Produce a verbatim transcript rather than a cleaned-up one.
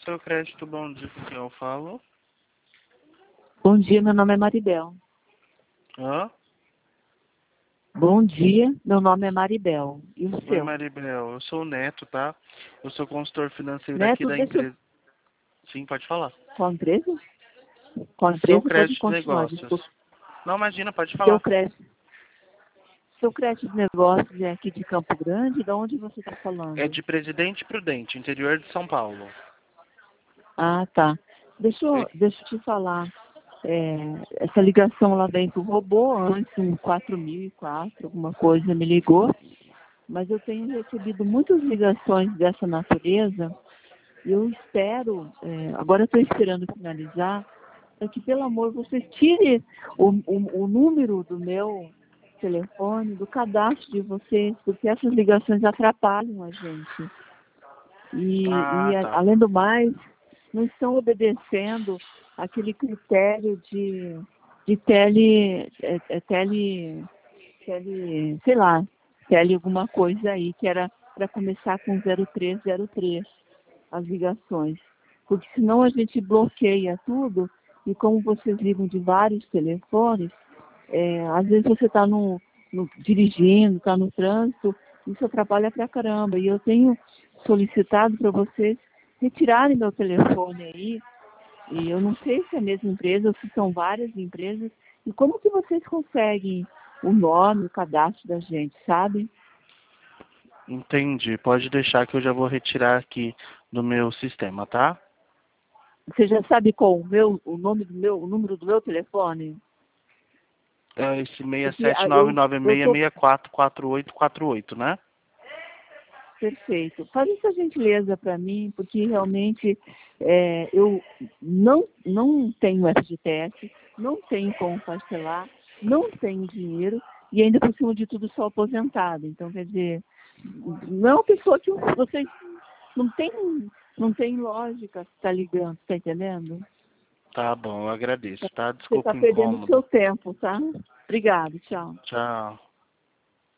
Seu crédito, bom dia, com quem eu falo? Bom dia, meu nome é Maribel. Hã? Bom dia, meu nome é Maribel. E o Oi, seu? Maribel, eu sou o Neto, tá? Eu sou consultor financeiro aqui Neto, da deixa eu... empresa. Sim, pode falar. Qual empresa? Qual Seu empresa? Pode crédito de continuar, negócios. desculpa. Não, imagina, pode Seu falar. crédito. Seu crédito de negócios é aqui de Campo Grande? De onde você está É falando? de Presidente Prudente, interior de São Paulo. Ah, tá. Deixa É- eu, deixa eu te falar. É, essa ligação lá vem do robô, antes, um quatro mil e quatro, alguma coisa me ligou. Mas eu tenho recebido muitas ligações dessa natureza. E eu espero, é, agora eu estou esperando finalizar, é que, pelo amor, vocês tirem o, o, o número do meu telefone, do cadastro de vocês, porque essas ligações atrapalham a gente. E, Ah, e a- tá. além do mais, não estão obedecendo aquele critério de, de tele, é, é, tele, tele, sei lá, tele alguma coisa aí, que era para começar com zero três zero três as ligações, porque senão a gente bloqueia tudo e como vocês ligam de vários telefones, é, às vezes você está no, no, dirigindo, está no trânsito, isso atrapalha pra caramba. E eu tenho solicitado para vocês retirarem meu telefone aí, e eu não sei se é a mesma empresa ou se são várias empresas, e como que vocês conseguem o nome, o cadastro da gente, sabe? Entendi. Pode deixar que eu já vou retirar aqui do meu sistema, tá? Você já sabe qual o meu, o nome do meu, o número do meu telefone? É esse Porque ah, seis sete nove eu nove eu seis tô seis quatro quatro oito quatro oito, né? perfeito. Faz essa gentileza para mim, porque realmente é, eu não não tenho F G T S, não tenho como parcelar, não tenho dinheiro e ainda por cima de tudo sou aposentada. Então, quer dizer, não é uma pessoa que vocês não tem não tem lógica estar ligando, tá entendendo? Tá bom, eu agoradeço, tá? Você está Desculpa o perdendo o seu incômodo. tempo, tá? Obrigada, tchau. Tchau.